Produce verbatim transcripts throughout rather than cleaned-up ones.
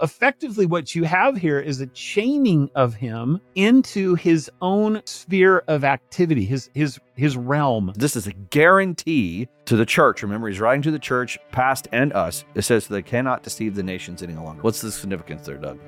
effectively what you have here is a chaining of him into his own sphere of activity, his his his realm. This is a guarantee to the church. Remember, he's writing to the church, past and us. It says they cannot deceive the nations any longer. What's the significance there, Doug?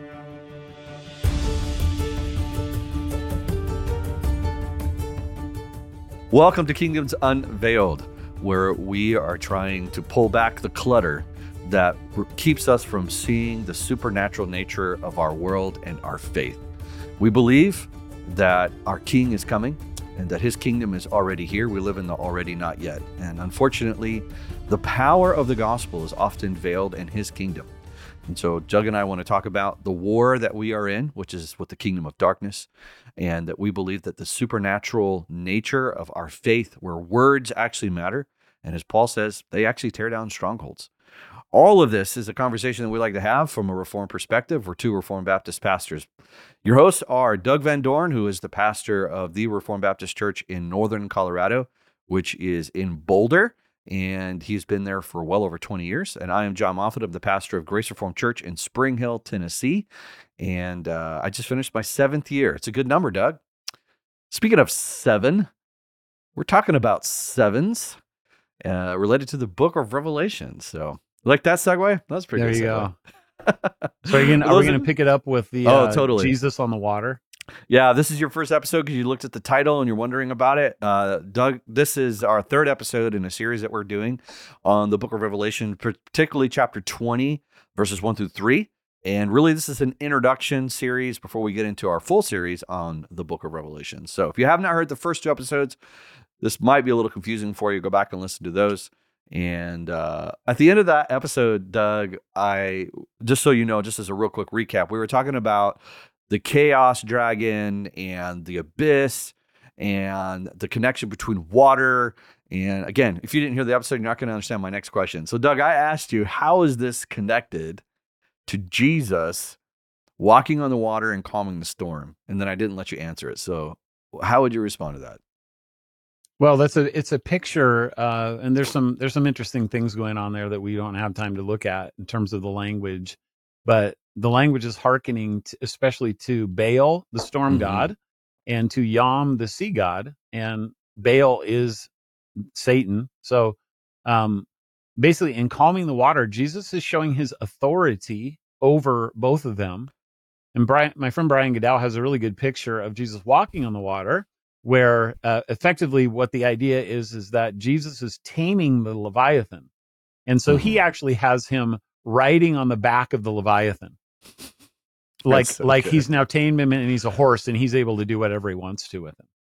Welcome to Kingdoms Unveiled, where we are trying to pull back the clutter that keeps us from seeing the supernatural nature of our world and our faith. We believe that our King is coming and that his kingdom is already here. We live in the already not yet. And unfortunately, the power of the gospel is often veiled in his kingdom. And so Doug and I want to talk about the war that we are in, which is with the kingdom of darkness, and that we believe that the supernatural nature of our faith, where words actually matter, and as Paul says, they actually tear down strongholds. All of this is a conversation that we like to have from a Reformed perspective. We're two Reformed Baptist pastors. Your hosts are Doug Van Dorn, who is the pastor of the Reformed Baptist Church in Northern Colorado, which is in Boulder, and he's been there for well over twenty years. And I am John Moffitt. I'm the pastor of Grace Reformed Church in Spring Hill, Tennessee, and uh, I just finished my seventh year. It's a good number, Doug. Speaking of seven, we're talking about sevens uh, related to the book of Revelation. So, like that segue? That's pretty there good. There you segue. go. So are, you gonna, are we going to pick it up with the oh, uh, totally. Jesus on the water? Yeah, this is your first episode because you looked at the title and you're wondering about it. Uh, Doug, this is our third episode in a series that we're doing on the book of Revelation, particularly chapter twenty, verses one through three. And really, this is an introduction series before we get into our full series on the book of Revelation. So if you have not heard the first two episodes, this might be a little confusing for you. Go back and listen to those. And uh, at the end of that episode, Doug, I just so you know, just as a real quick recap, we were talking about the chaos dragon and the abyss and the connection between water. And again, if you didn't hear the episode, you're not going to understand my next question. So Doug, I asked you, how is this connected to Jesus walking on the water and calming the storm? And then I didn't let you answer it. So how would you respond to that? Well, that's a it's a picture, uh, and there's some there's some interesting things going on there that we don't have time to look at in terms of the language, but the language is hearkening to, especially to Baal, the storm mm-hmm. god, and to Yam, the sea god, and Baal is Satan. So, um, basically, in calming the water, Jesus is showing his authority over both of them. And Brian, my friend Brian Goodell has a really good picture of Jesus walking on the water, where uh, effectively what the idea is is that Jesus is taming the Leviathan. And so mm-hmm. he actually has him riding on the back of the Leviathan. Like so like good. He's now tamed him and he's a horse and he's able to do whatever he wants to with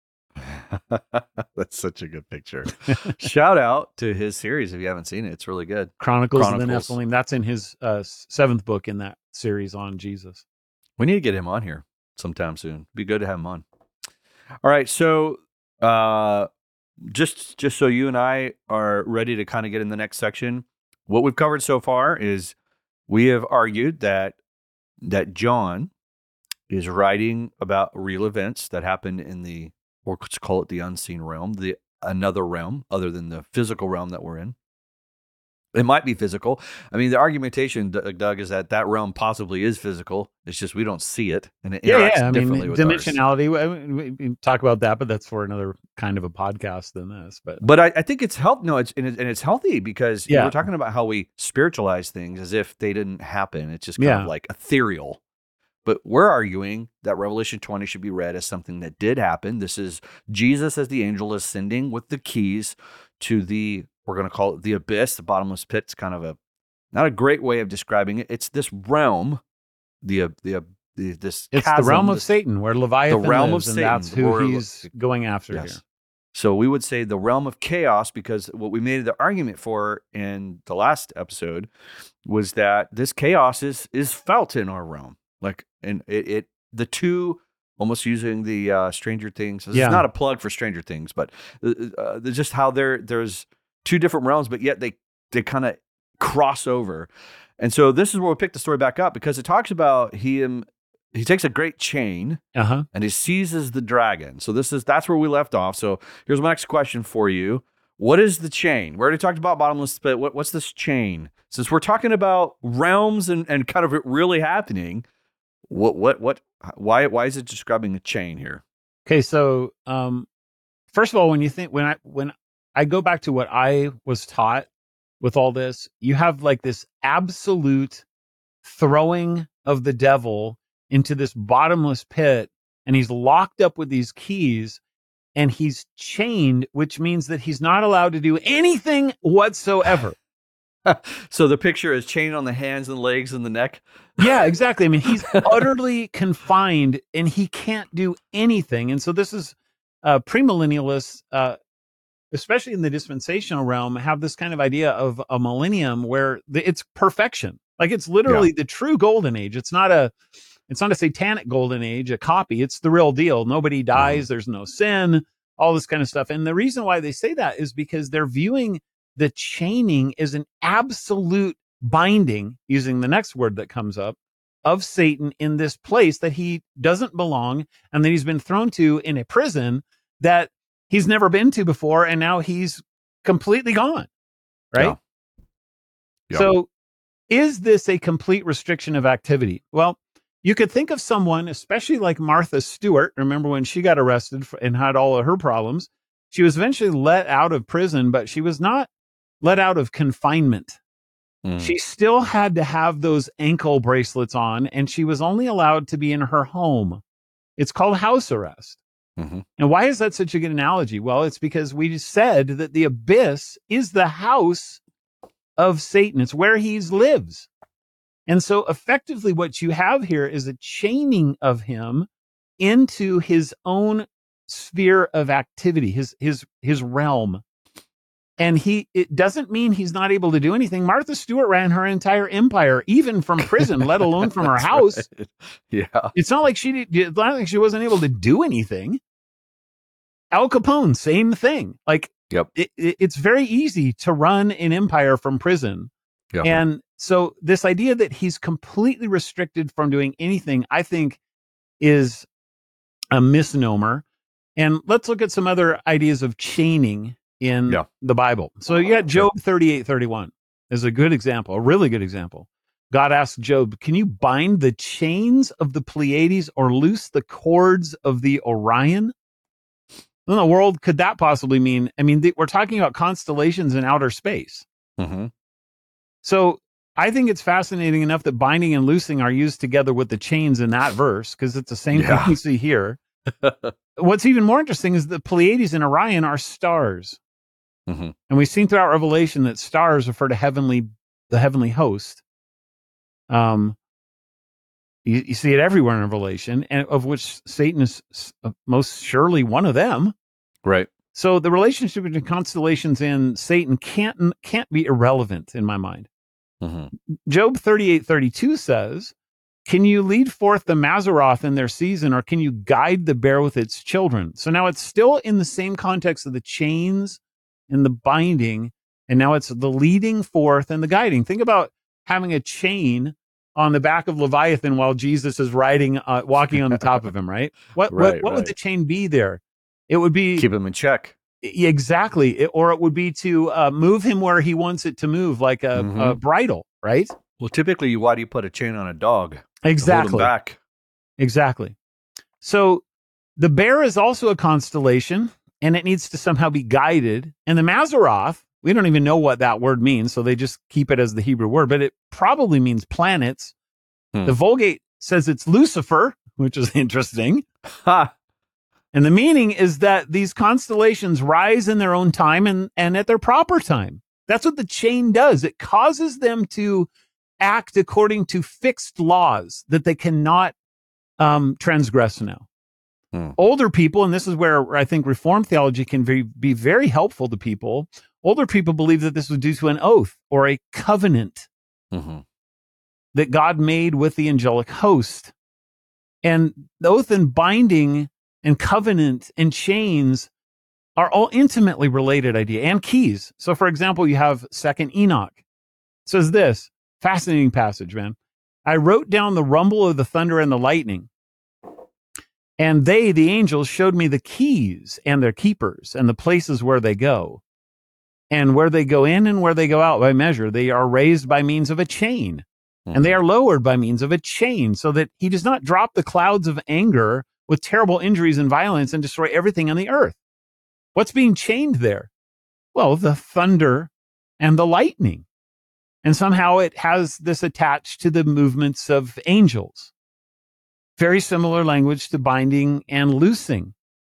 him. That's such a good picture. Shout out to his series if you haven't seen it. It's really good. Chronicles, Chronicles. of the Nephilim. That's in his uh, seventh book in that series on Jesus. We need to get him on here sometime soon. Be good to have him on. All right, so uh, just just so you and I are ready to kind of get in the next section, what we've covered so far is we have argued that that John is writing about real events that happened in the, or let's call it the unseen realm, the another realm other than the physical realm that we're in. It might be physical. I mean, the argumentation, Doug, is that that realm possibly is physical. It's just we don't see it, and it yeah, interacts yeah. I differently mean, with dimensionality. We, we talk about that, but that's for another kind of a podcast than this. But but I, I think it's health. No, it's and, it, and it's healthy because yeah. we're talking about how we spiritualize things as if they didn't happen. It's just kind yeah. of like ethereal. But we're arguing that Revelation twenty should be read as something that did happen. This is Jesus as the angel ascending with the keys to the, we're going to call it the abyss, the bottomless pit. It's kind of a, not a great way of describing it. It's this realm, the, the, the this It's chasm, the realm of this, Satan, where Leviathan the realm lives, of and Satan, that's who he's going after yes. here. So we would say the realm of chaos, because what we made the argument for in the last episode was that this chaos is is felt in our realm. Like, and it, it the two, almost using the uh, Stranger Things. This yeah. is not a plug for Stranger Things, but uh, just how there there's two different realms, but yet they they kind of cross over. And so this is where we pick the story back up, because it talks about him. He takes a great chain uh-huh. and he seizes the dragon. So this is that's where we left off. So here's my next question for you. What is the chain? We already talked about bottomless pit. What, what's this chain? Since we're talking about realms and, and kind of it really happening, what what what? Why why is it describing a chain here? Okay, so um, first of all, when you think when I when I go back to what I was taught with all this, you have like this absolute throwing of the devil into this bottomless pit, and he's locked up with these keys, and he's chained, which means that he's not allowed to do anything whatsoever. So the picture is chained on the hands and legs and the neck. Yeah, exactly. I mean, he's utterly confined and he can't do anything. And so this is uh, premillennialists, uh, especially in the dispensational realm, have this kind of idea of a millennium where the, it's perfection. Like it's literally yeah. the true golden age. It's not a, it's not a satanic golden age, a copy. It's the real deal. Nobody dies. Mm. There's no sin, all this kind of stuff. And the reason why they say that is because they're viewing the chaining is an absolute binding, using the next word that comes up, of Satan in this place that he doesn't belong and that he's been thrown to in a prison that he's never been to before, and now he's completely gone, right? Yeah. Yeah. So is this a complete restriction of activity? Well, you could think of someone, especially like Martha Stewart. Remember when she got arrested and had all of her problems? She was eventually let out of prison, but she was not let out of confinement. Mm. She still had to have those ankle bracelets on, and she was only allowed to be in her home. It's called house arrest. Mm-hmm. And why is that such a good analogy? Well, it's because we said that the abyss is the house of Satan. It's where he lives. And so effectively what you have here is a chaining of him into his own sphere of activity, his his his realm. And he it doesn't mean he's not able to do anything. Martha Stewart ran her entire empire, even from prison, let alone from her house. Right. Yeah. It's not like she did, it's not like she wasn't able to do anything. Al Capone, same thing. Like yep. it, it, it's very easy to run an empire from prison. Yep. And so this idea that he's completely restricted from doing anything, I think, is a misnomer. And let's look at some other ideas of chaining in yeah. the Bible. So you got Job thirty-eight thirty-one is a good example, a really good example. God asked Job, can you bind the chains of the Pleiades or loose the cords of the Orion? What in the world could that possibly mean? I mean, th- we're talking about constellations in outer space. Mm-hmm. So I think it's fascinating enough that binding and loosing are used together with the chains in that verse, because it's the same yeah. thing we see here. What's even more interesting is the Pleiades and Orion are stars. Mm-hmm. And we've seen throughout Revelation that stars refer to heavenly, the heavenly host. Um, you, you see it everywhere in Revelation, and of which Satan is most surely one of them. Right. So the relationship between constellations and Satan can't can't be irrelevant in my mind. Mm-hmm. Job thirty-eight thirty-two says, can you lead forth the Mazzaroth in their season, or can you guide the bear with its children? So now it's still in the same context of the chains and the binding, and now it's the leading forth and the guiding. Think about having a chain on the back of Leviathan while Jesus is riding, uh, walking on the top of him, right? What right, what, what right. would the chain be there? It would be... keep him in check. Exactly. It, or it would be to uh, move him where he wants it to move, like a, mm-hmm. a bridle, right? Well, typically, why do you put a chain on a dog? Exactly. To hold him back. Exactly. So the bear is also a constellation, and it needs to somehow be guided. And the Mazzaroth, we don't even know what that word means, so they just keep it as the Hebrew word, but it probably means planets. Hmm. The Vulgate says it's Lucifer, which is interesting. Ha! And the meaning is that these constellations rise in their own time and, and at their proper time. That's what the chain does. It causes them to act according to fixed laws that they cannot um, transgress now. Hmm. Older people, and this is where I think Reformed theology can be, be very helpful to people, older people believe that this was due to an oath or a covenant mm-hmm. that God made with the angelic host. And the oath and binding and covenant and chains are all intimately related idea, and keys. So, for example, you have Second Enoch. It says this, fascinating passage, man. I wrote down the rumble of the thunder and the lightning, and they, the angels, showed me the keys and their keepers and the places where they go. And where they go in and where they go out by measure, they are raised by means of a chain. And they are lowered by means of a chain, so that he does not drop the clouds of anger with terrible injuries and violence and destroy everything on the earth. What's being chained there? Well, the thunder and the lightning. And somehow it has this attached to the movements of angels. Very similar language to binding and loosing.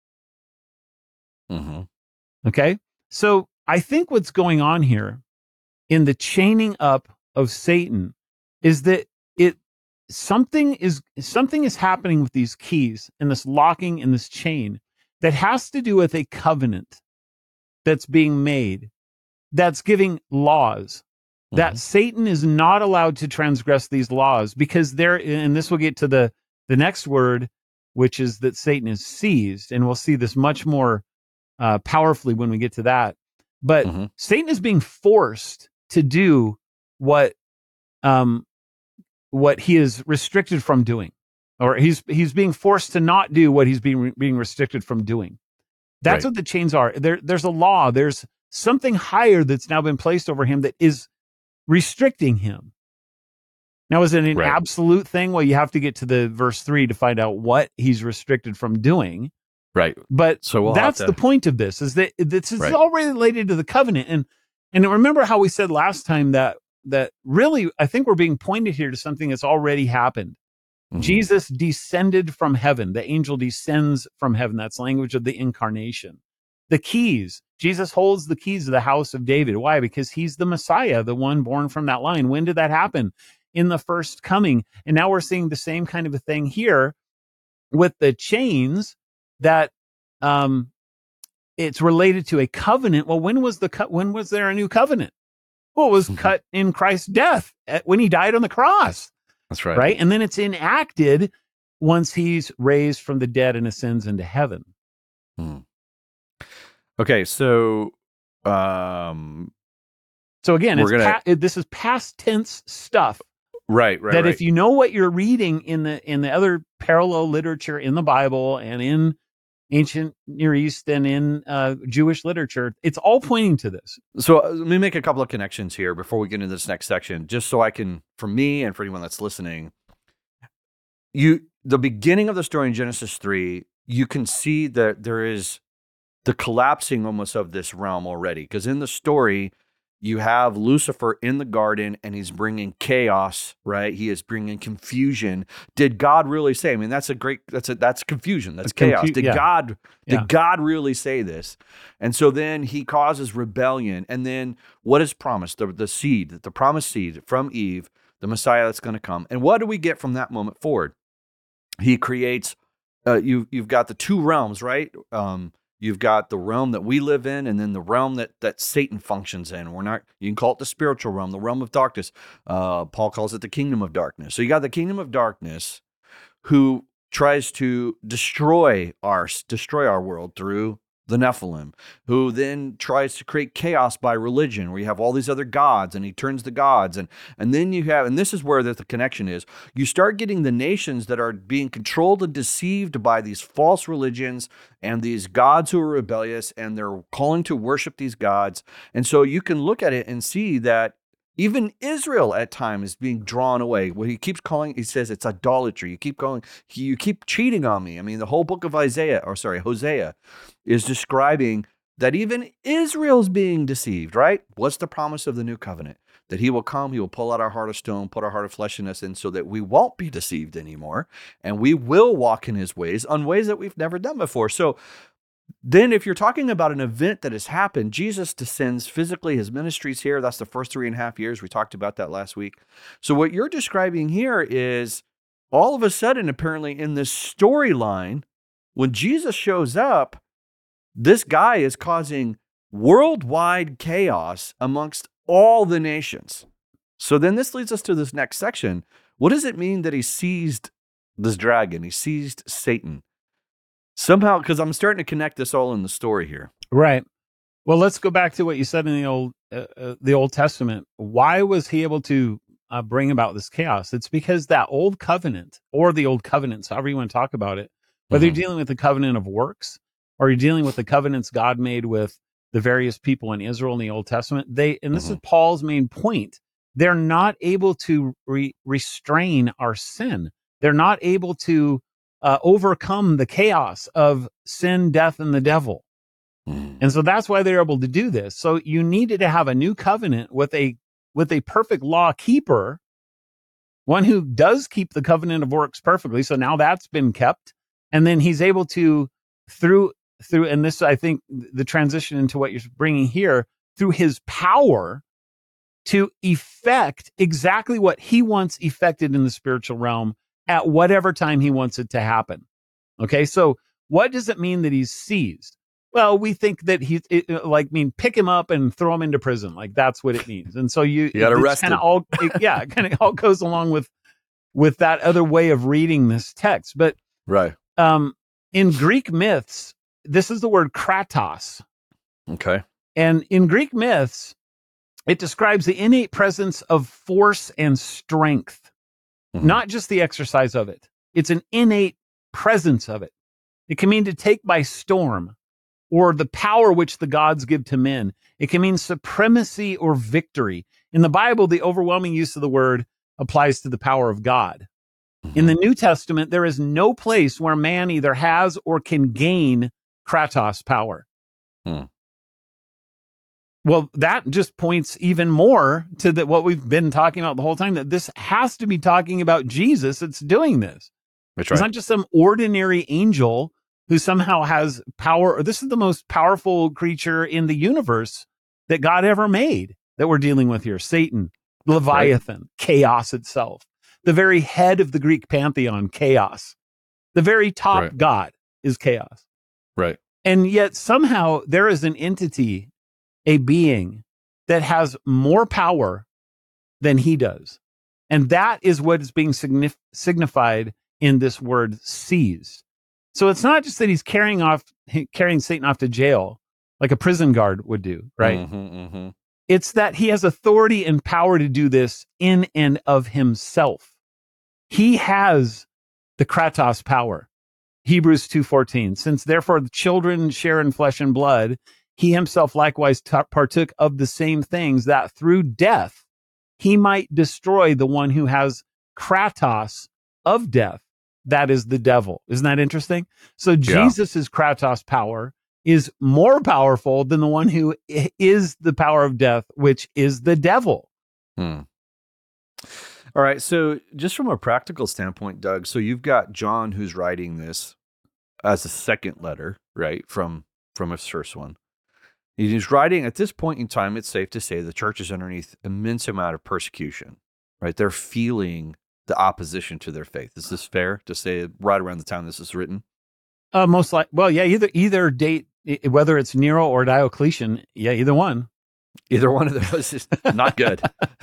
Mm-hmm. Okay? So I think what's going on here in the chaining up of Satan is that it something is something is happening with these keys and this locking and this chain that has to do with a covenant that's being made, that's giving laws, mm-hmm. that Satan is not allowed to transgress these laws, because there, and this will get to the the next word, which is that Satan is seized, and we'll see this much more uh, powerfully when we get to that. But mm-hmm. Satan is being forced to do what um what he is restricted from doing, or he's he's being forced to not do what he's being being restricted from doing. That's right. What the chains are. There, there's a law. There's something higher that's now been placed over him that is restricting him. Now, is it an right. absolute thing? Well, you have to get to the verse three to find out what he's restricted from doing. Right. But so we'll that's to... the point of this, is that this is right. all related to the covenant. And and remember how we said last time that that really, I think we're being pointed here to something that's already happened. Mm-hmm. Jesus descended from heaven. The angel descends from heaven. That's language of the incarnation. The keys. Jesus holds the keys of the house of David. Why? Because he's the Messiah, the one born from that line. When did that happen? In the first coming. And now we're seeing the same kind of a thing here with the chains, that um, it's related to a covenant. Well, when was the co- when was there a new covenant? Well, it was mm-hmm. cut in Christ's death at, when he died on the cross. That's right. Right? And then it's enacted once he's raised from the dead and ascends into heaven. Hmm. Okay, so um, so again, it's gonna... pa- this is past tense stuff. Right, right. That right. if you know what you're reading in the in the other parallel literature in the Bible and in ancient Near East and in uh, Jewish literature, it's all pointing to this. So uh, let me make a couple of connections here before we get into this next section, just so I can, for me and for anyone that's listening, you the beginning of the story in Genesis three, you can see that there is the collapsing almost of this realm already, because in the story, you have Lucifer in the garden and he's bringing chaos, right? He is bringing confusion. Did God really say? I mean, that's a great, that's a, that's confusion. That's Confu- chaos. Did yeah. God, did yeah. God really say this? And so then he causes rebellion. And then what is promised? The, the seed, the promised seed from Eve, the Messiah that's going to come. And what do we get from that moment forward? He creates, uh, you, you've got the two realms, right? Um, You've got the realm that we live in, and then the realm that, that Satan functions in. We're not, you can call it the spiritual realm, the realm of darkness. Uh, Paul calls it the kingdom of darkness. So you got the kingdom of darkness who tries to destroy our, destroy our world through the Nephilim, who then tries to create chaos by religion, where you have all these other gods, and he turns the gods. And, and then you have, and this is where the, the connection is, you start getting the nations that are being controlled and deceived by these false religions and these gods who are rebellious, and they're calling to worship these gods. And so you can look at it and see that even Israel at times is being drawn away. What he keeps calling, he says it's idolatry. You keep going, you keep cheating on me. I mean, the whole book of Isaiah, or sorry, Hosea, is describing that even Israel's being deceived, right? What's the promise of the new covenant? That he will come, he will pull out our heart of stone, put our heart of flesh in us, and so that we won't be deceived anymore, and we will walk in his ways, on ways that we've never done before. So then if you're talking about an event that has happened, Jesus descends physically, his ministry's here. That's the first three and a half years. We talked about that last week. So what you're describing here is all of a sudden, apparently in this storyline, when Jesus shows up, this guy is causing worldwide chaos amongst all the nations. So then this leads us to this next section. What does it mean that he seized this dragon? He seized Satan. Somehow, because I'm starting to connect this all in the story here. Right. Well, let's go back to what you said in the old uh, uh, the Old Testament. Why was he able to uh, bring about this chaos? It's because that old covenant, or the old covenants, however you want to talk about it, whether mm-hmm. you're dealing with the covenant of works, or you're dealing with the covenants God made with the various people in Israel in the Old Testament, they, and this Mhm. is Paul's main point, they're not able to re- restrain our sin. They're not able to uh, overcome the chaos of sin, death, and the devil. Mhm. And so that's why they're able to do this. So you needed to have a new covenant with a with a perfect law keeper, one who does keep the covenant of works perfectly. So now that's been kept. And then he's able to, through, through, and this, I think the transition into what you're bringing here, through his power to effect exactly what he wants effected in the spiritual realm at whatever time he wants it to happen. Okay. So what does it mean that he's seized? Well, we think that he, it, like, mean, pick him up and throw him into prison. Like, that's what it means. And so you, You got it's arrested. kind of all, it, yeah, it kind of all goes along with, with that other way of reading this text. But, Right. um, in Greek myths, this is the word kratos. Okay. And in Greek myths, it describes the innate presence of force and strength, Mhm. not just the exercise of it. It's an innate presence of it. It can mean to take by storm, or the power which the gods give to men. It can mean supremacy or victory. In the Bible, the overwhelming use of the word applies to the power of God. Mhm. In the New Testament, there is no place where man either has or can gain kratos power. Hmm. Well, that just points even more to the, what we've been talking about the whole time, that this has to be talking about Jesus that's doing this. That's It's right. not just some ordinary angel who somehow has power. Or this is the most powerful creature in the universe that God ever made that we're dealing with here. Satan, Leviathan, chaos itself, the very head of the Greek pantheon, chaos. The very top Right. God is chaos. Right. And yet somehow there is an entity, a being that has more power than he does. And that is what is being signif- signified in this word seized. So it's not just that he's carrying off, carrying Satan off to jail like a prison guard would do, right? Mm-hmm, mm-hmm. It's that he has authority and power to do this in and of himself. He has the kratos power. Hebrews two fourteen, since therefore the children share in flesh and blood, he himself likewise t- partook of the same things, that through death he might destroy the one who has kratos of death, that is the devil. Isn't that interesting? So Jesus' kratos power is more powerful than the one who i- is the power of death, which is the devil. Hmm. All right. So, just from a practical standpoint, Doug, so you've got John who's writing this as a second letter, right, from from his first one. He's writing at this point in time. It's safe to say the church is underneath immense amount of persecution, right? They're feeling the opposition to their faith. Is this fair to say right around the time this is written? Uh, most like, well, yeah, either either date, i- whether it's Nero or Diocletian, yeah, either one. Either one of those is not good.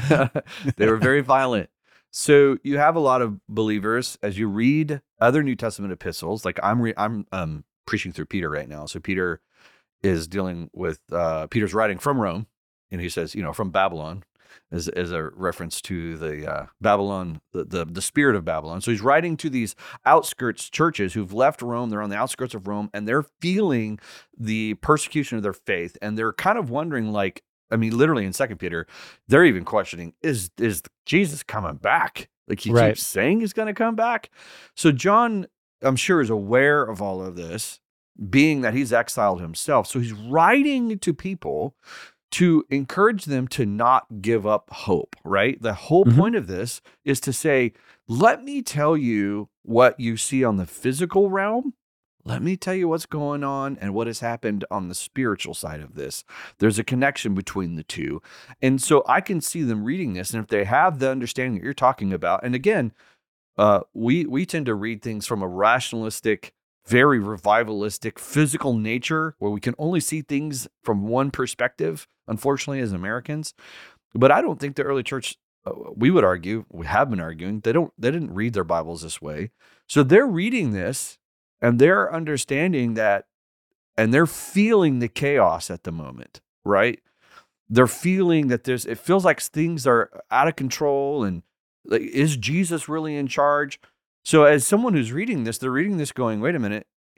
They were very violent. So you have a lot of believers as you read other New Testament epistles. Like I'm, re- I'm um, preaching through Peter right now. So Peter is dealing with uh, Peter's writing from Rome, and he says, you know, from Babylon, as as a reference to the uh, Babylon, the, the the spirit of Babylon. So he's writing to these outskirts churches who've left Rome. They're on the outskirts of Rome, and they're feeling the persecution of their faith, and they're kind of wondering, like, I mean, literally in Second Peter, they're even questioning, is is Jesus coming back? Like he Right. keeps saying he's going to come back. So John, I'm sure, is aware of all of this, being that he's exiled himself. So he's writing to people to encourage them to not give up hope, right? The whole Mhm. point of this is to say, let me tell you what you see on the physical realm. Let me tell you what's going on and what has happened on the spiritual side of this. There's a connection between the two. And so I can see them reading this. And if they have the understanding that you're talking about, and again, uh, we, we tend to read things from a rationalistic, very revivalistic, physical nature where we can only see things from one perspective, unfortunately, as Americans. But I don't think the early church, uh, we would argue, we have been arguing, they don't, they didn't read their Bibles this way. So they're reading this and they're understanding that, and they're feeling the chaos at the moment, right? They're feeling that there's, it feels like things are out of control, and like, is Jesus really in charge? So as someone who's reading this, they're reading this going, wait a minute,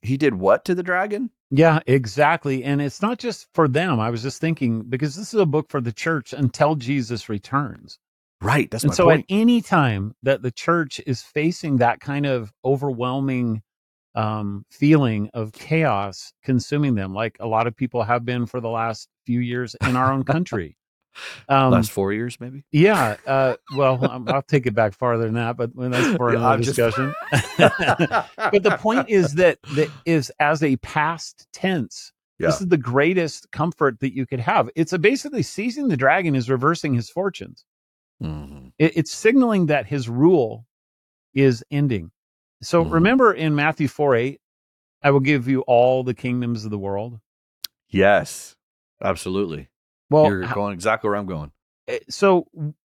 he did what to the dragon? Yeah, exactly. And it's not just for them. I was just thinking, because this is a book for the church until Jesus returns. Right. That's And my so point. at any time that the church is facing that kind of overwhelming um, feeling of chaos consuming them, like a lot of people have been for the last few years in our own country. Um, Last four years, maybe. yeah. Uh, well, um, I'll take it back farther than that, but that's for Yeah, another I'm just- discussion. But the point is that that is as a past tense. Yeah. This is the greatest comfort that you could have. It's a basically seizing the dragon is reversing his fortunes. Mm-hmm. It, it's signaling that his rule is ending. So Mhm. remember in Matthew four eight, I will give you all the kingdoms of the world. Yes, absolutely. Well, You're how- going exactly where I'm going. eh, so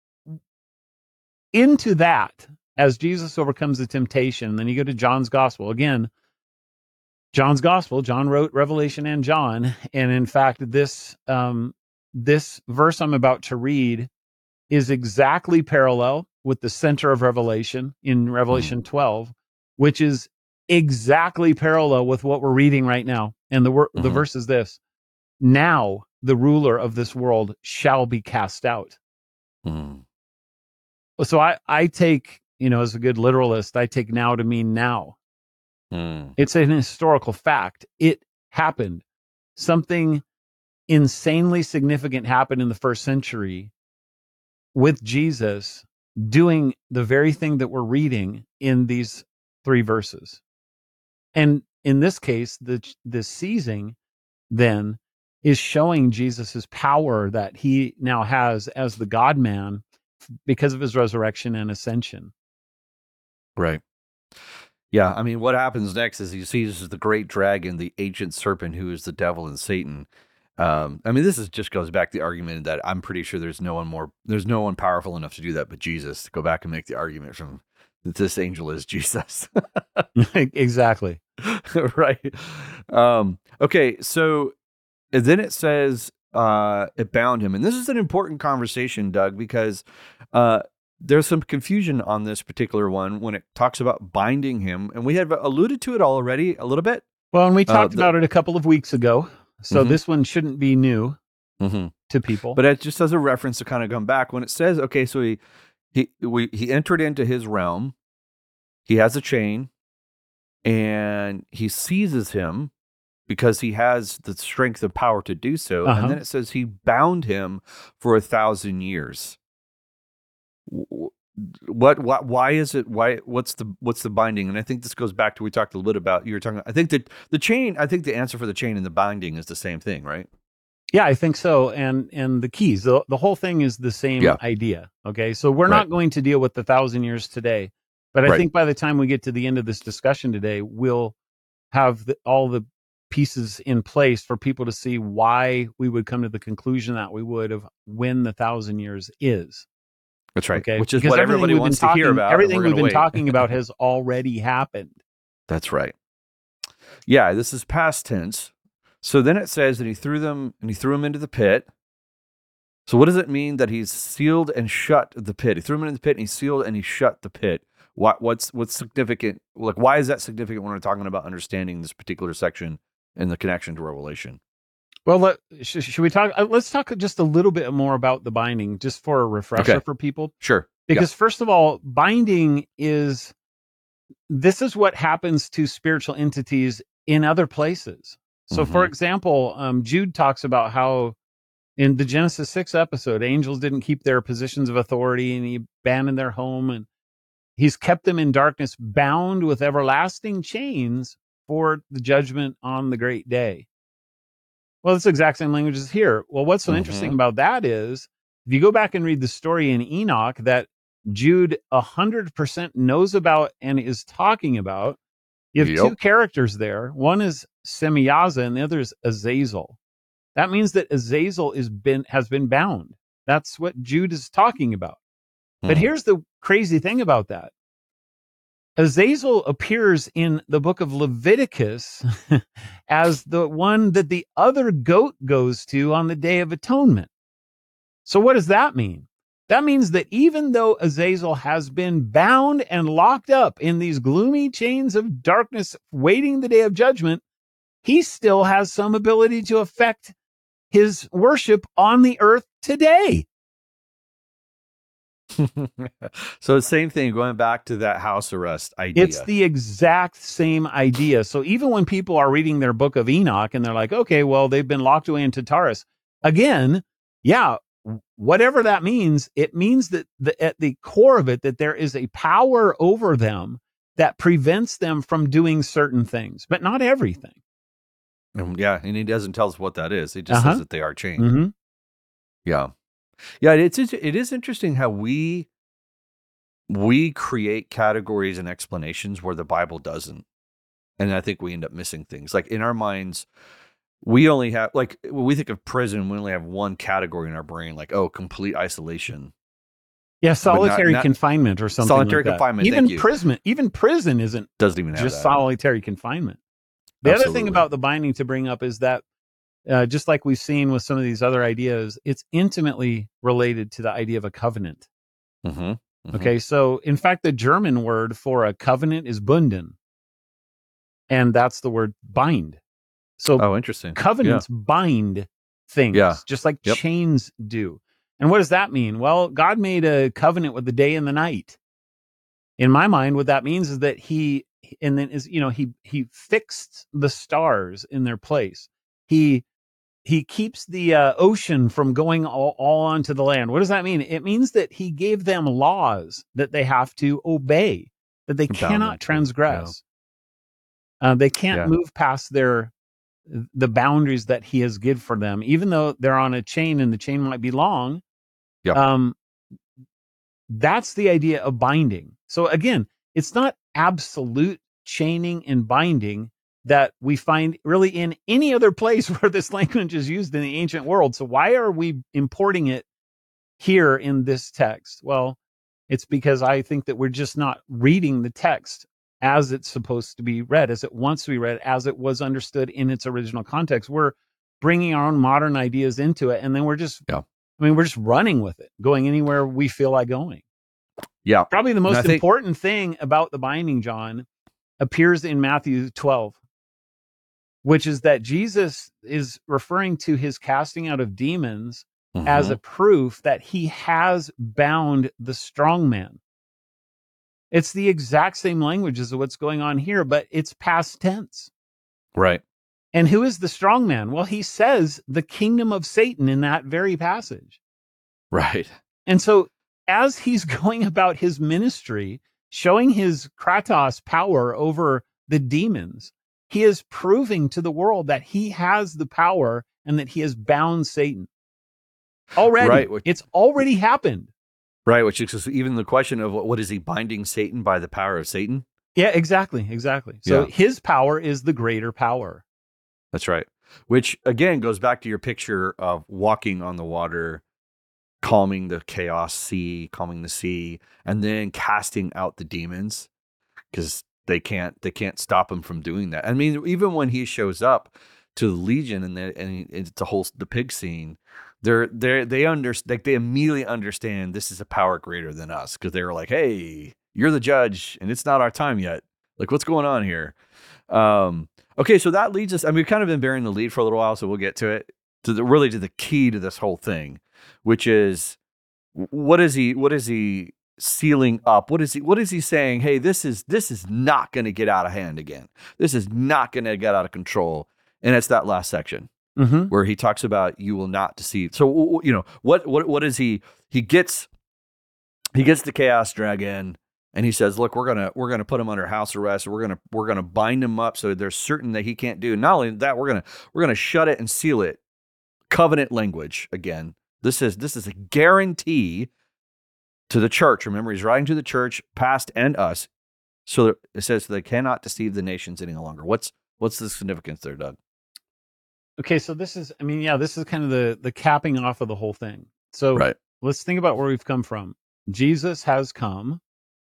into that, as Jesus overcomes the temptation, then you go to John's gospel again. John's gospel, John wrote Revelation and John, and in fact, this um, this verse I'm about to read is exactly parallel with the center of Revelation in Revelation twelve, which is exactly parallel with what we're reading right now. And the wor- the Mhm. verse is this: now the ruler of this world shall be cast out. Mm. So I, I take, you know, as a good literalist, I take now to mean now. Mm. It's an historical fact. It happened. Something insanely significant happened in the first century with Jesus doing the very thing that we're reading in these three verses. And in this case, the the seizing then is showing Jesus's power that he now has as the God-man because of his resurrection and ascension. Right. Yeah, I mean, what happens next is he sees the great dragon, the ancient serpent, who is the devil and Satan. Um, I mean, this is just goes back to the argument that I'm pretty sure there's no one more, there's no one powerful enough to do that but Jesus. To go back and make the argument from that this angel is Jesus. Exactly. Right. Um, okay, so and then it says uh, it bound him, and this is an important conversation, Doug, because uh, there's some confusion on this particular one when it talks about binding him, and we have alluded to it already a little bit. Well, and we Uh, talked the- about it a couple of weeks ago, so Mhm. this one shouldn't be new Mm-hmm. to people. But it just as a reference to kind of come back when it says, okay, so he he we he entered into his realm, he has a chain, and he seizes him because he has the strength and power to do so. Uh-huh. And then it says he bound him for a thousand years. W- What, what, why is it, why, what's the, what's the binding? And I think this goes back to, we talked a little bit about, you were talking, I think that the chain, I think the answer for the chain and the binding is the same thing, right? Yeah, I think so. And and the keys, the, the whole thing is the same Yeah. idea. Okay, so we're Right. not going to deal with the thousand years today, but I Right. think by the time we get to the end of this discussion today, we'll have the, all the pieces in place for people to see why we would come to the conclusion that we would of when the thousand years is. That's right. Okay, Which is Because what everything everybody we've been wants to hear talking- about. and Everything we're we've gonna been wait. talking about has already happened. That's right. Yeah, this is past tense. So then it says that he threw them and he threw them into the pit. So what does it mean that he's sealed and shut the pit? He threw them into the pit and he sealed and he shut the pit. What what's what's significant? Like, why is that significant when we're talking about understanding this particular section and the connection to Revelation? Well, let, sh- should we talk? Uh, let's talk just a little bit more about the binding, just for a refresher Okay. for people. Sure. Because first of all, binding is this is what happens to spiritual entities in other places. So, for Mhm. example, um, Jude talks about how in the Genesis six episode, angels didn't keep their positions of authority, and he abandoned their home, and he's kept them in darkness, bound with everlasting chains for the judgment on the great day. Well, it's the exact same language as here. Well, what's so Mhm. interesting about that is if you go back and read the story in Enoch that Jude one hundred percent knows about and is talking about, you have Yep. two characters there. One is Semyaza and the other is Azazel. That means that Azazel is been has been bound. That's what Jude is talking about. But Hmm. here's the crazy thing about that. Azazel appears in the book of Leviticus as the one that the other goat goes to on the Day of Atonement. So what does that mean? That means that even though Azazel has been bound and locked up in these gloomy chains of darkness, waiting the day of judgment, he still has some ability to affect his worship on the earth today. So same thing, going back to that house arrest idea. It's the exact same idea. So even when people are reading their book of Enoch and they're like, okay, well, they've been locked away in Tartarus. Again, yeah, whatever that means, it means that the, at the core of it, that there is a power over them that prevents them from doing certain things, but not everything. And yeah, and he doesn't tell us what that is. He just Uh-huh. says that they are chained. Mm-hmm. Yeah. Yeah, it's it is interesting how we we create categories and explanations where the Bible doesn't. And I think we end up missing things. Like in our minds, we only have, like, when we think of prison, we only have one category in our brain, like, oh, complete isolation. Yeah, solitary not, not, confinement or something solitary like that. confinement, Even thank you. prison, even prison isn't Doesn't even have just that. solitary confinement. The Absolutely. other thing about the binding to bring up is that, uh, just like we've seen with some of these other ideas, it's intimately related to the idea of a covenant. Mm-hmm. Mm-hmm. Okay, so in fact, the German word for a covenant is Bunden, and that's the word bind. So oh, interesting. Covenants yeah. bind things, yeah. just like yep. chains do. And what does that mean? Well, God made a covenant with the day and the night. In my mind, what that means is that he, and then is, you know, he, he fixed the stars in their place. He, he keeps the uh, ocean from going all, all onto the land. What does that mean? It means that he gave them laws that they have to obey, that they cannot transgress. Yeah. Uh, they can't yeah. move past their, the boundaries that he has given for them, even though they're on a chain and the chain might be long. Yep. Um, that's the idea of binding. So again, it's not absolute chaining and binding that we find really in any other place where this language is used in the ancient world. So why are we importing it here in this text? Well, it's because I think that we're just not reading the text as it's supposed to be read, as it wants to be read, as it was understood in its original context. We're bringing our own modern ideas into it, and then we're just, yeah. I mean, we're just running with it, going anywhere we feel like going. Yeah. Probably the most think- important thing about the binding, John, appears in Matthew twelve, which is that Jesus is referring to his casting out of demons mm-hmm. as a proof that he has bound the strong man. It's the exact same language as what's going on here, but it's past tense. Right. And who is the strong man? Well, he says the kingdom of Satan in that very passage. Right. And so as he's going about his ministry, showing his Kratos power over the demons, he is proving to the world that he has the power and that he has bound Satan. Already. Right. Which, it's already happened. Right. Which is even the question of what, what is he binding Satan by the power of Satan? Yeah, exactly. Exactly. So yeah. his power is the greater power. That's right. Which again goes back to your picture of walking on the water, calming the chaos sea, calming the sea, and then casting out the demons because they can't they can't stop him from doing that. I mean, even when he shows up to the Legion and the, and it's the whole the pig scene, they're they they under like they immediately understand this is a power greater than us because they were like, hey, you're the judge and it's not our time yet. Like, what's going on here? Um, okay, so that leads us. I mean, we've kind of been bearing the lead for a little while, so we'll get to it. To the really to the key to this whole thing, which is what is he what is he sealing up? What is he what is he saying? Hey, this is this is not going to get out of hand again. This is not going to get out of control. And it's that last section mm-hmm. where he talks about you will not deceive. So you know what what what is he? He gets he gets the chaos dragon, and he says, "Look, we're gonna we're gonna put him under house arrest. We're gonna we're gonna bind him up so there's certain that he can't do. Not only that, we're gonna we're gonna shut it and seal it. Covenant language again. This is this is a guarantee to the church. Remember, he's writing to the church, past and us. So it says they cannot deceive the nations any longer. What's what's the significance there, Doug? Okay, so this is, I mean, yeah, this is kind of the the capping off of the whole thing. So right. Let's think about where we've come from. Jesus has come.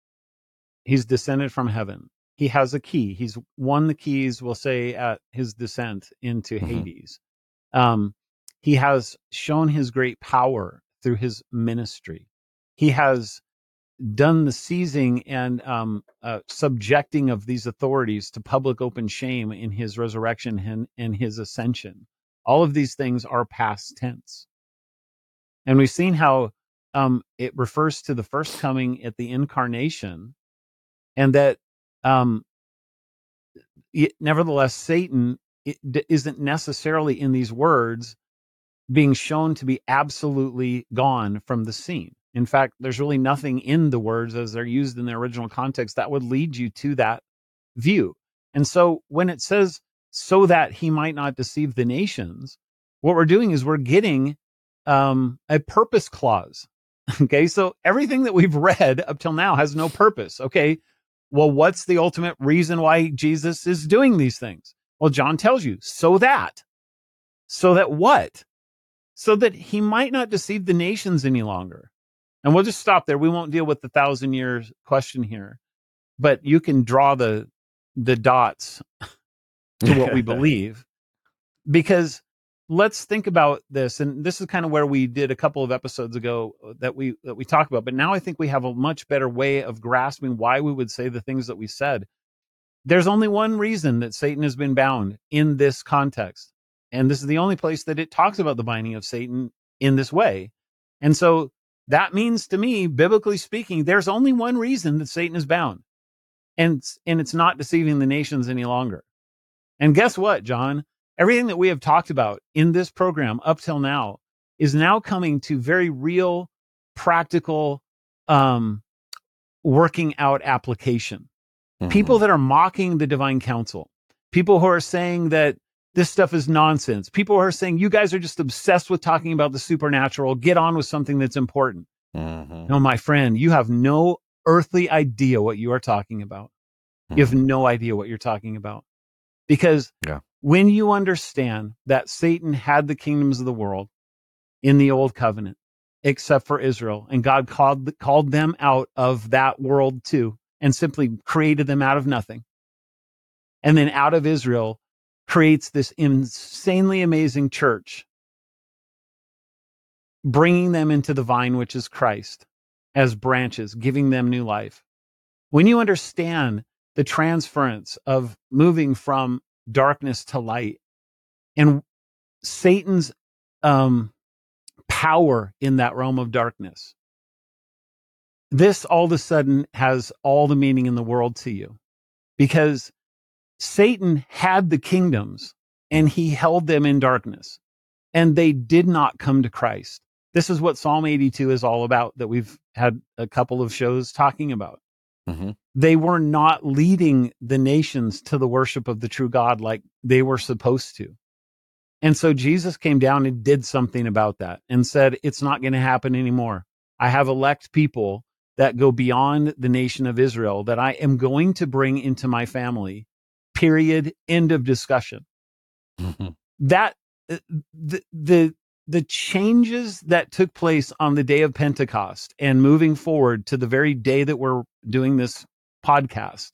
He's descended from heaven. He has a key. He's won the keys, we'll say, at his descent into mm-hmm. Hades. Um, he has shown his great power through his ministry. he has done the seizing and um, uh, subjecting of these authorities to public open shame in his resurrection and, and his ascension. All of these things are past tense. And we've seen how um, it refers to the first coming at the incarnation, and that um, it, nevertheless, Satan it, d- isn't necessarily in these words being shown to be absolutely gone from the scene. In fact, there's really nothing in the words as they're used in their original context that would lead you to that view. And so when it says, so that he might not deceive the nations, what we're doing is we're getting um, a purpose clause. Okay, so everything that we've read up till now has no purpose. Okay, well, what's the ultimate reason why Jesus is doing these things? Well, John tells you, so that. So that what? So that he might not deceive the nations any longer. And we'll just stop there. We won't deal with the thousand years question here, but you can draw the the dots to what we believe. Because let's think about this, and this is kind of where we did a couple of episodes ago that we that we talked about. But now I think we have a much better way of grasping why we would say the things that we said. There's only one reason that Satan has been bound in this context. And this is the only place that it talks about the binding of Satan in this way. And so that means to me, biblically speaking, there's only one reason that Satan is bound. And, and it's not deceiving the nations any longer. And guess what, John? Everything that we have talked about in this program up till now is now coming to very real, practical, um, working out application. Mm-hmm. People that are mocking the divine counsel, people who are saying that this stuff is nonsense. People who are saying, you guys are just obsessed with talking about the supernatural. Get on with something that's important. Mm-hmm. No, my friend, you have no earthly idea what you are talking about. Mm-hmm. You have no idea what you're talking about. Because yeah. when you understand that Satan had the kingdoms of the world in the old covenant, except for Israel, and God called, called them out of that world too, and simply created them out of nothing. And then out of Israel, creates this insanely amazing church, bringing them into the vine, which is Christ, as branches, giving them new life. When you understand the transference of moving from darkness to light and Satan's um, power in that realm of darkness, this all of a sudden has all the meaning in the world to you, because Satan had the kingdoms and he held them in darkness, and they did not come to Christ. This is what Psalm eighty-two is all about, that we've had a couple of shows talking about. Mm-hmm. They were not leading the nations to the worship of the true God like they were supposed to. And so Jesus came down and did something about that and said, it's not going to happen anymore. I have elect people that go beyond the nation of Israel that I am going to bring into my family. Period. End of discussion. Mm-hmm. That the the the changes that took place on the day of Pentecost and moving forward to the very day that we're doing this podcast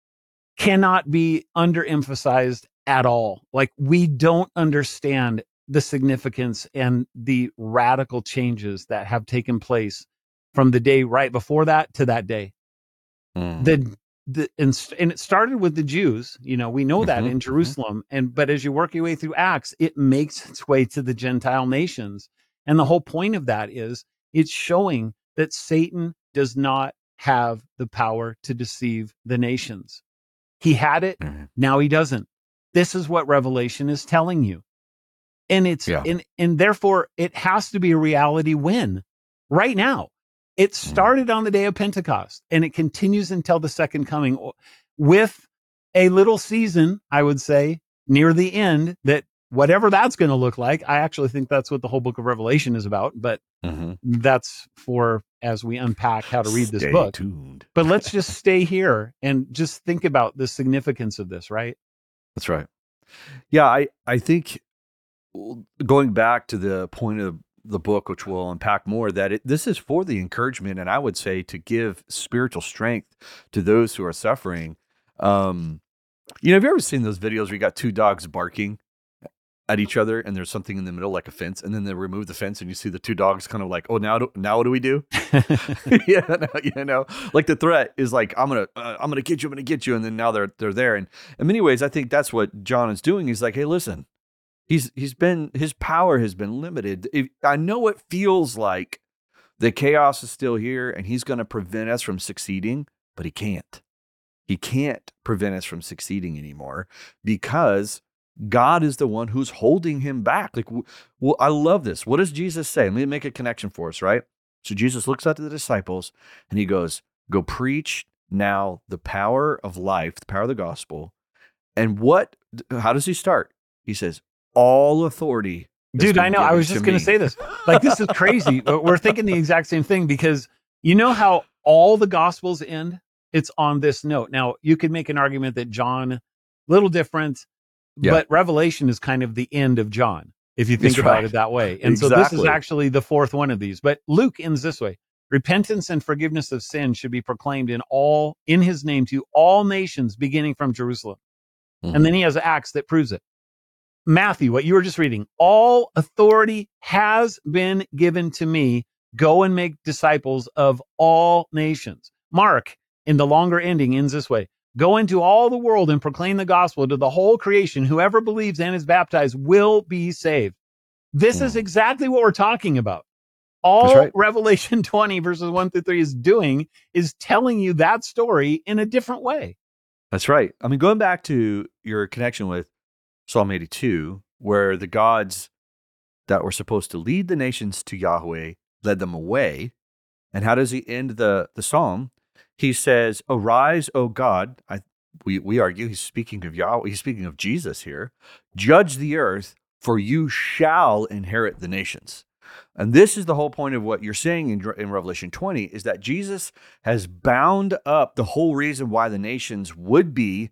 cannot be underemphasized at all. Like, we don't understand the significance and the radical changes that have taken place from the day right before that to that day. Mm. The The, and, and it started with the Jews, you know, we know that mm-hmm, in Jerusalem. Mm-hmm. And, but as you work your way through Acts, it makes its way to the Gentile nations. And the whole point of that is it's showing that Satan does not have the power to deceive the nations. He had it. Mm-hmm. Now he doesn't. This is what Revelation is telling you. And it's, yeah. and, and therefore it has to be a reality when right now. It started on the day of Pentecost, and it continues until the second coming, with a little season, I would say, near the end, that whatever that's going to look like. I actually think that's what the whole book of Revelation is about, but mm-hmm. that's for as we unpack how to read this stay book. Tuned. But let's just stay here and just think about the significance of this, right? That's right. Yeah, I, I think going back to the point of the book, which we'll unpack more, that it, this is for the encouragement, and I would say to give spiritual strength to those who are suffering. Um, you know, have you ever seen those videos where you got two dogs barking at each other, and there's something in the middle like a fence, and then they remove the fence, and you see the two dogs kind of like, oh, now do, now what do we do? yeah, no, you know, like the threat is like, I'm gonna uh, I'm gonna get you, I'm gonna get you, and then now they're they're there. And in many ways, I think that's what John is doing. He's like, hey, listen, he's he's been his power has been limited. If, I know it feels like the chaos is still here, and he's going to prevent us from succeeding, but he can't. He can't prevent us from succeeding anymore because God is the one who's holding him back. Like, well, I love this. What does Jesus say? Let me make a connection for us, right? So Jesus looks out to the disciples and he goes, go preach now the power of life, the power of the gospel. And what, how does he start? He says, all authority. Dude, I know. I was just going to say this. Like, this is crazy. We're thinking the exact same thing because you know how all the gospels end? It's on this note. Now, you could make an argument that John, a little different, yeah. but Revelation is kind of the end of John, if you think That's about right. it that way. And exactly. so this is actually the fourth one of these. But Luke ends this way. Repentance and forgiveness of sin should be proclaimed in all in his name to all nations, beginning from Jerusalem. Mm-hmm. And then he has Acts that proves it. Matthew, what you were just reading, all authority has been given to me. Go and make disciples of all nations. Mark, in the longer ending, ends this way. Go into all the world and proclaim the gospel to the whole creation. Whoever believes and is baptized will be saved. This mm. is exactly what we're talking about. All right. Revelation twenty verses one through three is doing is telling you that story in a different way. That's right. I mean, going back to your connection with Psalm eighty-two, where the gods that were supposed to lead the nations to Yahweh led them away. And how does he end the, the psalm? He says, arise, O God. I, we, we argue he's speaking of Yahweh. He's speaking of Jesus here. Judge the earth, for you shall inherit the nations. And this is the whole point of what you're saying in, in Revelation twenty, is that Jesus has bound up the whole reason why the nations would be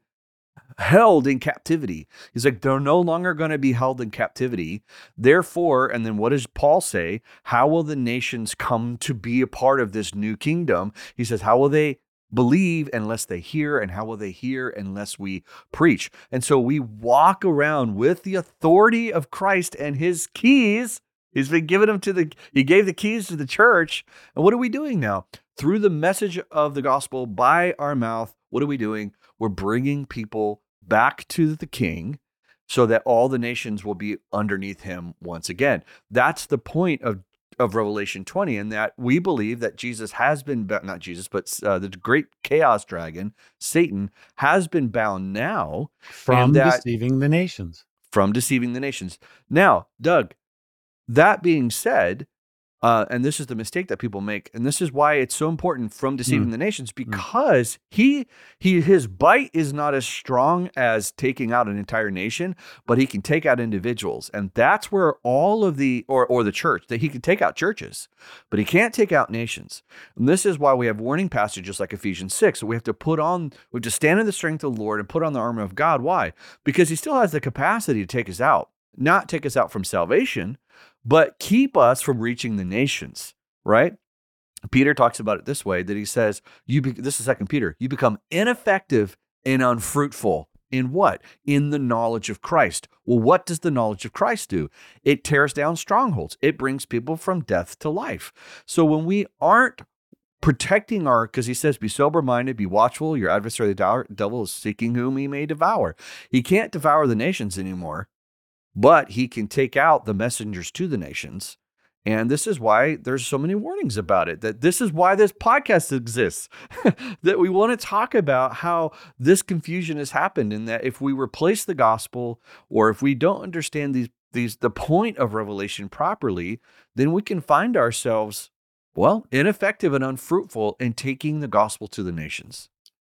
held in captivity. He's like, they're no longer going to be held in captivity. Therefore, and then what does Paul say? How will the nations come to be a part of this new kingdom? He says, how will they believe unless they hear? And how will they hear unless we preach? And so we walk around with the authority of Christ and his keys. He's been given them to the, he gave the keys to the church. And what are we doing now? Through the message of the gospel by our mouth, what are we doing? We're bringing people back to the King so that all the nations will be underneath him once again. That's the point of, of Revelation twenty, and that we believe that Jesus has been, not Jesus, but uh, the great chaos dragon, Satan, has been bound now. From that, deceiving the nations. From deceiving the nations. Now, Doug, that being said, Uh, and this is the mistake that people make, and this is why it's so important from deceiving mm. the nations, because mm. he he his bite is not as strong as taking out an entire nation, but he can take out individuals, and that's where all of the or or the church that he can take out churches, but he can't take out nations. And this is why we have warning passages like Ephesians six. So we have to put on, we have to stand in the strength of the Lord and put on the armor of God. Why? Because he still has the capacity to take us out, not take us out from salvation, but keep us from reaching the nations, right? Peter talks about it this way, that he says, "You be, this is Second Peter, you become ineffective and unfruitful in what? In the knowledge of Christ." Well, what does the knowledge of Christ do? It tears down strongholds. It brings people from death to life. So when we aren't protecting our, because he says, be sober-minded, be watchful, your adversary, the devil, is seeking whom he may devour. He can't devour the nations anymore, but he can take out the messengers to the nations. And this is why there's so many warnings about it, that this is why this podcast exists, that we want to talk about how this confusion has happened, and that if we replace the gospel, or if we don't understand these, these the point of Revelation properly, then we can find ourselves, well, ineffective and unfruitful in taking the gospel to the nations.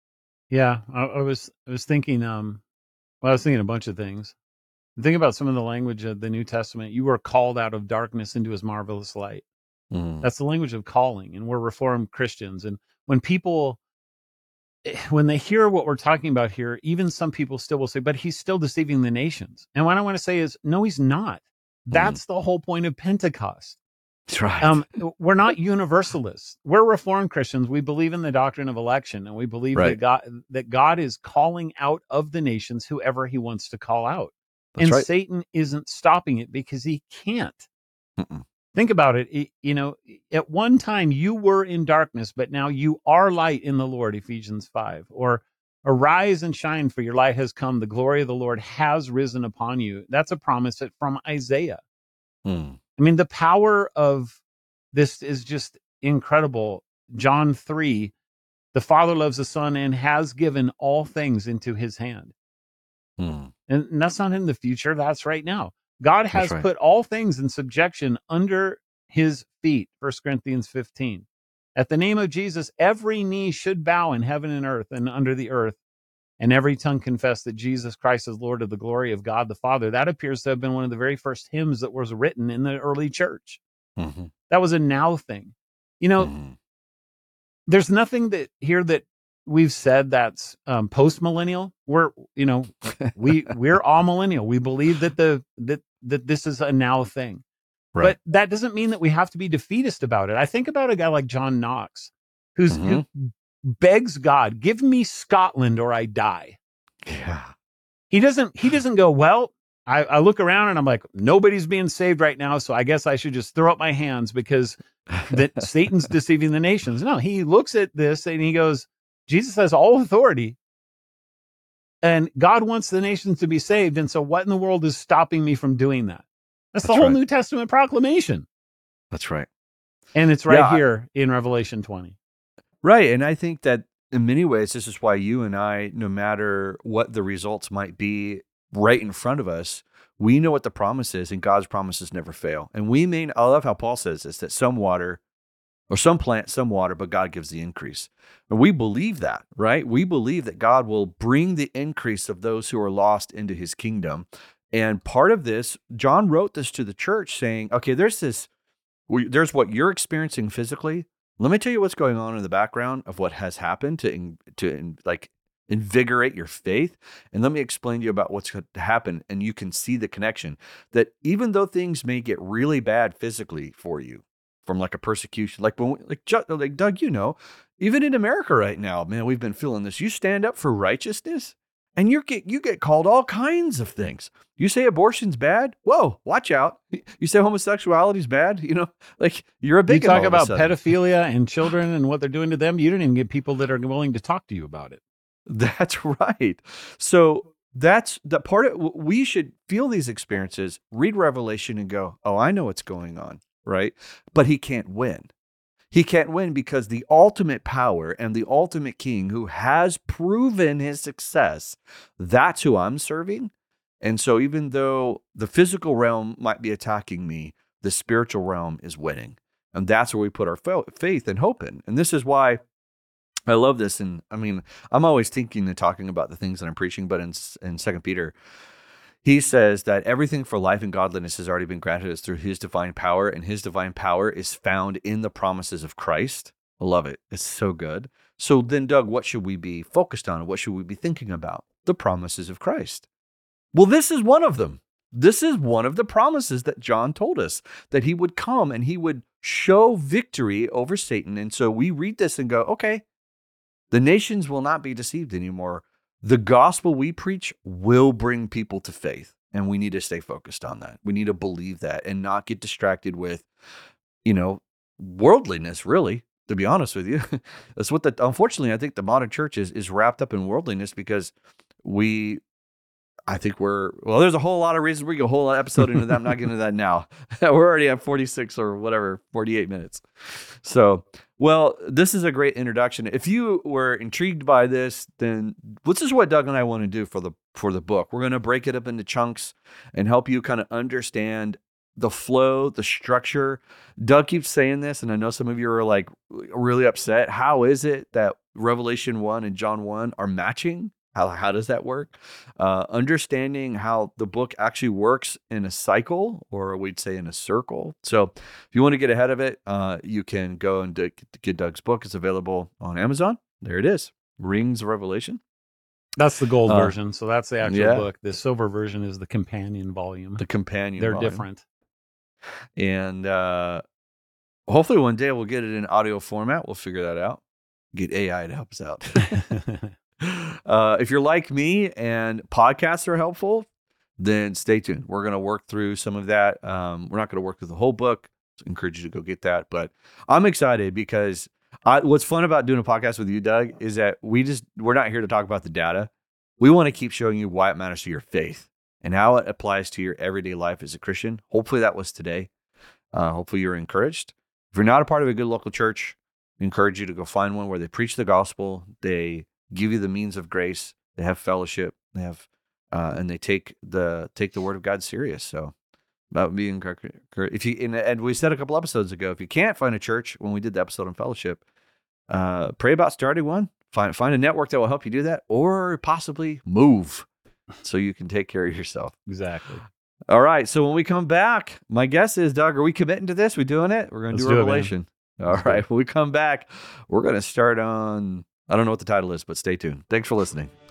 Yeah, I, I was I was thinking, um, well, I was thinking a bunch of things. Think about some of the language of the New Testament. You were called out of darkness into his marvelous light. Mm. That's the language of calling, and we're Reformed Christians. And when people, when they hear what we're talking about here, even some people still will say, but he's still deceiving the nations. And what I want to say is, no, he's not. That's mm. the whole point of Pentecost. That's right. Um, we're not universalists. We're Reformed Christians. We believe in the doctrine of election, and we believe right. that God, that God is calling out of the nations whoever he wants to call out. That's and right. Satan isn't stopping it because he can't. Mm-mm. Think about it. It- You know, at one time you were in darkness, but now you are light in the Lord, Ephesians five. Or arise and shine, for your light has come. The glory of the Lord has risen upon you. That's a promise from Isaiah. Mm. I mean, the power of this is just incredible. John three, the Father loves the Son and has given all things into his hand. Mm. And that's not in the future. That's right now. God That's has right. put all things in subjection under his feet. First Corinthians fifteen. At the name of Jesus, every knee should bow in heaven and earth and under the earth, and every tongue confess that Jesus Christ is Lord, of the glory of God the Father. That appears to have been one of the very first hymns that was written in the early church. Mm-hmm. That was a now thing. You know, Mm-hmm. there's nothing that here that we've said that's um, post millennial. We're, you know, we we're all millennial. We believe that the that that this is a now thing, Right. but that doesn't mean that we have to be defeatist about it. I think about a guy like John Knox, who's Mm-hmm. who begs God, give me Scotland or I die. Yeah. He doesn't. He doesn't go, well, I, I look around and I'm like, nobody's being saved right now, so I guess I should just throw up my hands because that Satan's deceiving the nations. No, he looks at this and he goes, Jesus has all authority and God wants the nations to be saved. And so what in the world is stopping me from doing that? That's, That's the whole right. New Testament proclamation. That's right. And it's right yeah, here I, in Revelation twenty. Right. And I think that in many ways, this is why you and I, no matter what the results might be right in front of us, we know what the promise is, and God's promises never fail. And we may, I love how Paul says this, that some water, or some plant, some water, but God gives the increase. And we believe that, right? We believe that God will bring the increase of those who are lost into his kingdom. And part of this, John wrote this to the church saying, okay, there's this, we, there's what you're experiencing physically. Let me tell you what's going on in the background of what has happened to, to like, invigorate your faith. And let me explain to you about what's going to happen. And you can see the connection that even though things may get really bad physically for you, from like a persecution, like when, we, like, like Doug, you know, even in America right now, man, we've been feeling this. You stand up for righteousness and you get, you get called all kinds of things. You say abortion's bad. Whoa, watch out. You say homosexuality's bad. You know, like you're a bigot. You talk about pedophilia and children and what they're doing to them. You don't even get people that are willing to talk to you about it. That's right. So that's the part of, we should feel these experiences, read Revelation and go, oh, I know what's going on, right? But he can't win. He can't win because the ultimate power and the ultimate king who has proven his success, that's who I'm serving. And so even though the physical realm might be attacking me, the spiritual realm is winning. And that's where we put our faith and hope in. And this is why I love this. And I mean, I'm always thinking and talking about the things that I'm preaching, but in, in Second Peter, he says that everything for life and godliness has already been granted us through his divine power, and his divine power is found in the promises of Christ. I love it. It's so good. So then, Doug, what should we be focused on? What should we be thinking about? The promises of Christ. Well, this is one of them. This is one of the promises that John told us, that he would come and he would show victory over Satan. And so we read this and go, okay, the nations will not be deceived anymore. The gospel we preach will bring people to faith, and we need to stay focused on that. We need to believe that and not get distracted with, you know, worldliness, really, to be honest with you. That's what the, unfortunately, I think the modern church is, is wrapped up in worldliness because we, I think we're, well, there's a whole lot of reasons. We go a whole episode into that. I'm not getting into that now. We're already at forty-six or whatever, forty-eight minutes. So, well, this is a great introduction. If you were intrigued by this, then this is what Doug and I want to do for the for the book. We're going to break it up into chunks and help you kind of understand the flow, the structure. Doug keeps saying this, and I know some of you are like really upset. How is it that Revelation one and John one are matching? How, how does that work? Uh, understanding how the book actually works in a cycle, or we'd say in a circle. So if you want to get ahead of it, uh, you can go and d- get Doug's book. It's available on Amazon. There it is. Rings of Revelation. That's the gold Uh, version. So that's the actual yeah. book. The silver version is the companion volume. The companion They're volume. different. And uh, hopefully one day we'll get it in audio format. We'll figure that out. Get A I to help us out. Uh, if you're like me and podcasts are helpful, then stay tuned. We're going to work through some of that. Um, we're not going to work through the whole book. So I encourage you to go get that. But I'm excited because I, what's fun about doing a podcast with you, Doug, is that we just, we're not here to talk about the data. We want to keep showing you why it matters to your faith and how it applies to your everyday life as a Christian. Hopefully that was today. Uh, hopefully you're encouraged. If you're not a part of a good local church, we encourage you to go find one where they preach the gospel. They give you the means of grace. They have fellowship. They have, uh, and they take the take the word of God serious. So that would be encouraging. If you and, and we said a couple episodes ago, if you can't find a church when we did the episode on fellowship, uh, pray about starting one. Find find a network that will help you do that, or possibly move so you can take care of yourself. Exactly. All right. So when we come back, my guess is, Doug, are we committing to this? We doing it? We're going to do Revelation. It, All right. When we come back, we're going to start on, I don't know what the title is, but stay tuned. Thanks for listening.